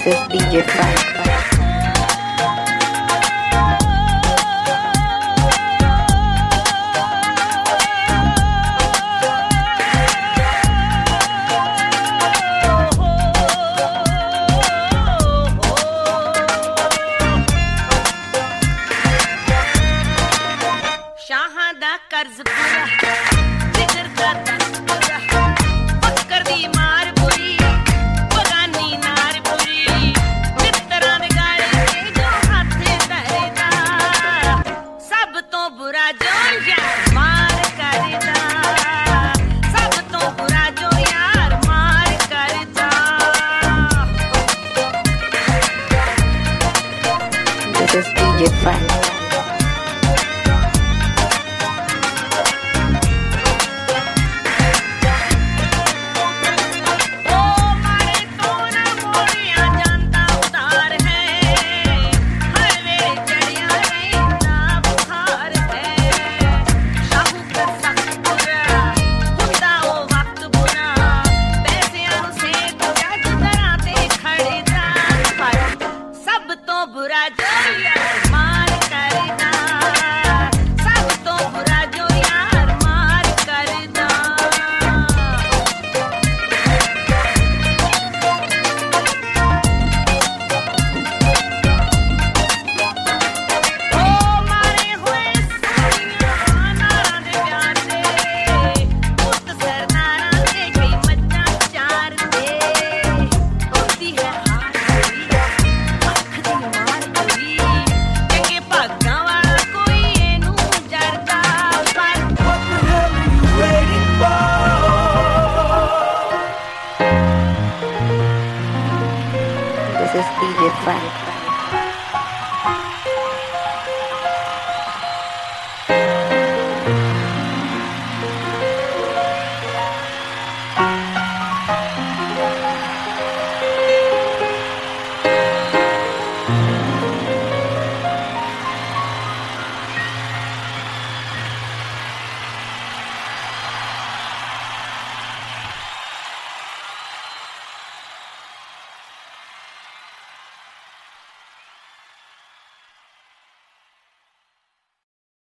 This is DJ Frank. शाहां दा कर्ज पूरा जिगर दा दस्त पूरा पक्कर दी मार पूरी बगानी नार पूरी मित्तरां दे गाले ते जो हत्थ धरदा सब तो बुरा जो यार मार करदा सब तो बुरा जो यार मार करदा This is DJ Frank. बुरा जो यार मार करदा सब तो बुरा जो यार मार करदा ओ मारे होए सोनिया नारां दे प्यार दे पुੱਤ सरदारां दे कई मज्जां चार दे होंदी है हार अख दी This is DJ Frank.